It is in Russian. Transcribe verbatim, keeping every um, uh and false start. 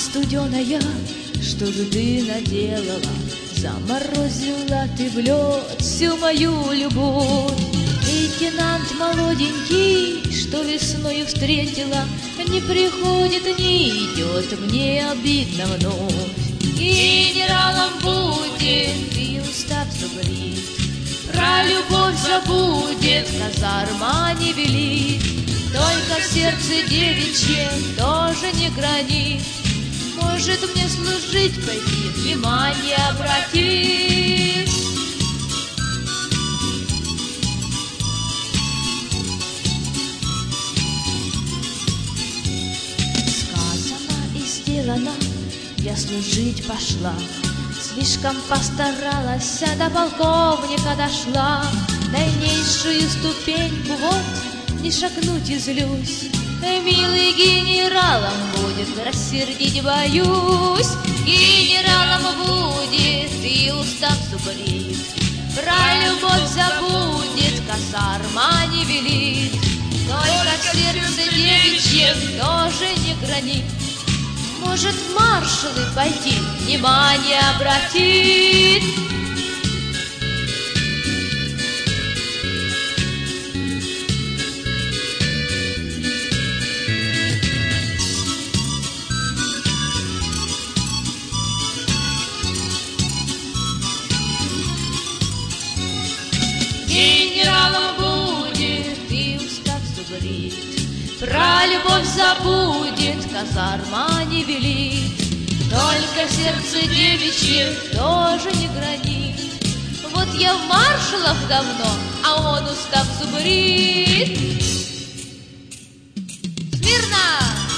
студеная, что же ты наделала? Заморозила ты в лед всю мою любовь. Лейтенант молоденький, что весною встретила, не приходит, не идет, мне обидно вновь. Генералом будет и устав зубрит, про любовь забудет, казарма не велит. Только в сердце девичье тоже не гранит. Может мне служить пойти, внимание обратить. Сказано и сделано, я служить пошла. Слишком постаралась, а до полковника дошла. Дальнейшую ступеньку вот не шагнуть и злюсь. Милый генералом будет, рассердить боюсь. Генералом будет и устав зубрит, про любовь забудет, казарма не велит. Только в сердце девичьем тоже не гранит. Может в маршалы пойти, внимание обратит. Генералом будет и устав зубрит, про любовь забудет, казарма не велит. Только в сердце девичье тоже не гранит. Вот я в маршалах давно, а он устав зубрит. Смирно!